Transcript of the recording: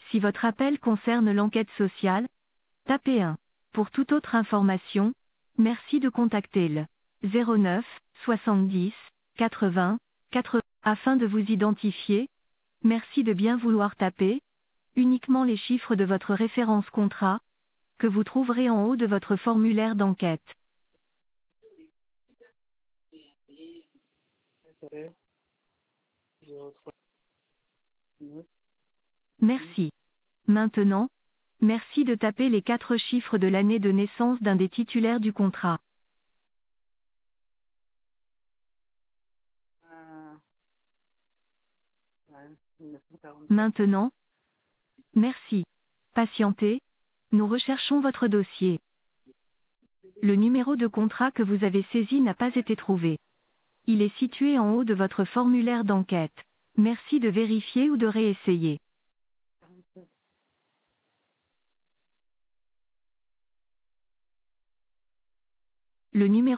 Si votre appel concerne l'enquête sociale, tapez 1. Pour toute autre information, merci de contacter le 09 70 80 80 afin de vous identifier. Merci de bien vouloir taper uniquement les chiffres de votre référence contrat que vous trouverez en haut de votre formulaire d'enquête. Intérêt, 03, Merci. Maintenant, merci de taper les 4 chiffres de l'année de naissance d'un des titulaires du contrat. ouais, 1947. Maintenant, merci. Patientez, nous recherchons votre dossier. Le numéro de contrat que vous avez saisi n'a pas été trouvé. Il est situé en haut de votre formulaire d'enquête. Merci de vérifier ou de réessayer. Le numéro